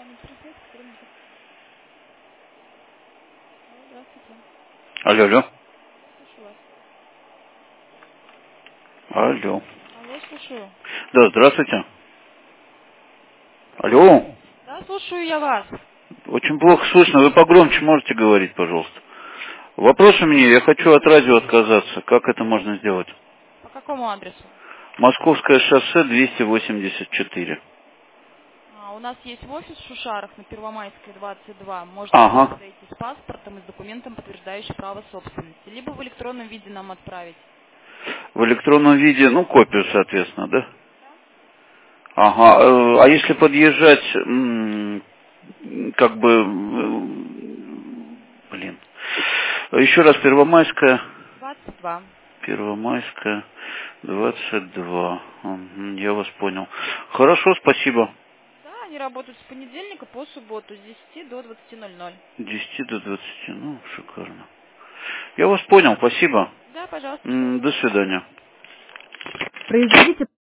Здравствуйте. Алло, алло. Слушаю вас. Алло. Алло, слушаю. Да, здравствуйте. Алло. Да, слушаю я вас. Очень плохо слышно. Вы погромче можете говорить, пожалуйста. Вопрос у меня. Я хочу от радио отказаться. Как это можно сделать? По какому адресу? Московское шоссе 284. У нас есть в офис в Шушарах на Первомайской 22. Можете туда Ага. подойти с паспортом и с документом, подтверждающим право собственности. Либо в электронном виде нам отправить. В электронном виде, ну, копию, соответственно, да? Ага. А если подъезжать, как бы, блин. Еще раз, Первомайская. 22. Первомайская, 22. Мгм, я вас понял. Хорошо, спасибо. Да, они работают с понедельника по субботу с 10 до 20:00. С 10 до 20. Ну, шикарно. Я вас понял, спасибо. Да, пожалуйста, всего До доброго. свидания. Произведите